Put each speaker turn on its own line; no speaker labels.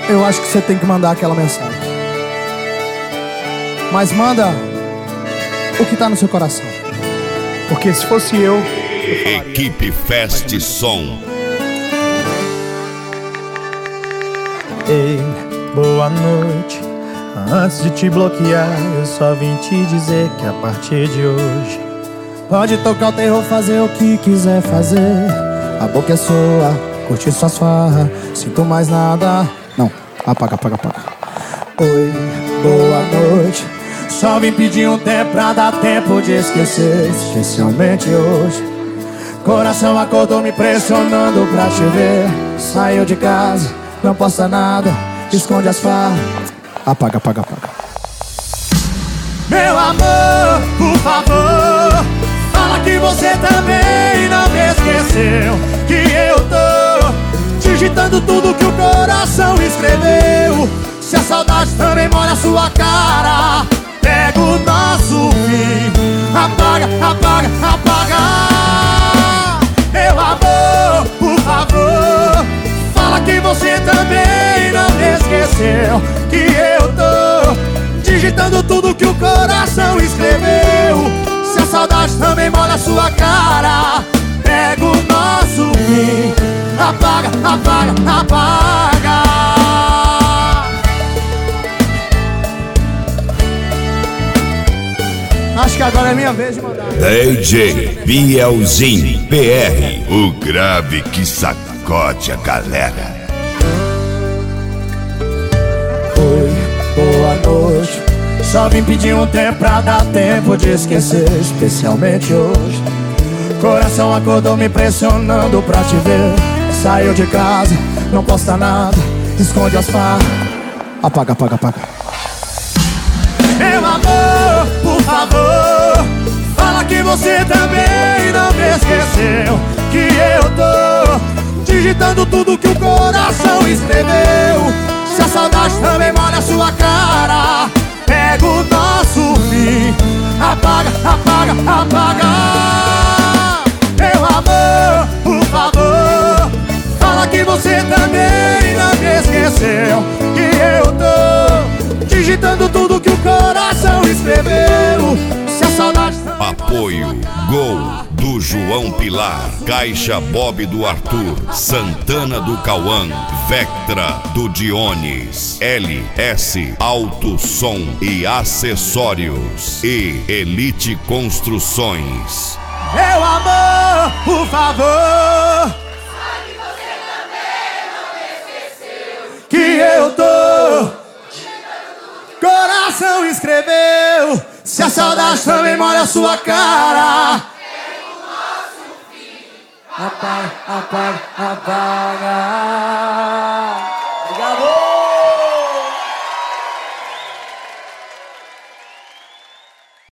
eu acho que você tem que mandar aquela mensagem. Mas manda o que tá no seu coração. Porque se fosse eu
Equipe Fest Som.
Ei, boa noite. Antes de te bloquear, eu só vim te dizer que a partir de hoje
pode tocar o terror, fazer o que quiser fazer. A boca é sua, curtir suas farras, sinto mais nada. Não, apaga. Oi, boa noite. Só vim pedir um tempo pra dar tempo de esquecer, especialmente hoje. Coração acordou me pressionando pra te ver. Saiu de casa, não posta nada, esconde as farras. Apaga. Meu amor, por favor, fala que você também não me esqueceu. Que eu tô digitando tudo que o coração escreveu. Se a saudade também molha a sua cara, pega o nosso fim. Apaga. Meu amor, por favor, fala que você também não me esqueceu. Que eu tô digitando tudo que o coração escreveu. Se a saudade também molha a sua cara, pega o nosso fim. Apaga. Acho que agora é minha vez de mandar.
DJ Bielzinho PR, o grave que sacode a galera.
Oi, boa noite. Só vim pedir um tempo pra dar tempo de esquecer, especialmente hoje. Coração acordou me pressionando pra te ver. Saiu de casa, não posta nada, esconde as farras. Apaga. Meu amor, por favor, fala que você também não me esqueceu. Que eu tô digitando tudo que o coração escreveu. Se a saudade também molha a sua cara, pega o nosso fim. Apaga. Meu amor, por favor, fala que você também não me esqueceu. Que eu tô digitando tudo que o coração escreveu. Se a saudade também...
Apoio Gol do João Pilar, Caixa Bob do Arthur, Santana do Cauã, Vectra do Dionis, LS Alto Som e Acessórios e Elite Construções.
Meu amor, por favor,
Sabe que você também não me esqueceu.
que eu tô... Coração escreveu. Se a saudade também molha a sua cara,
É o nosso fim.
apaga.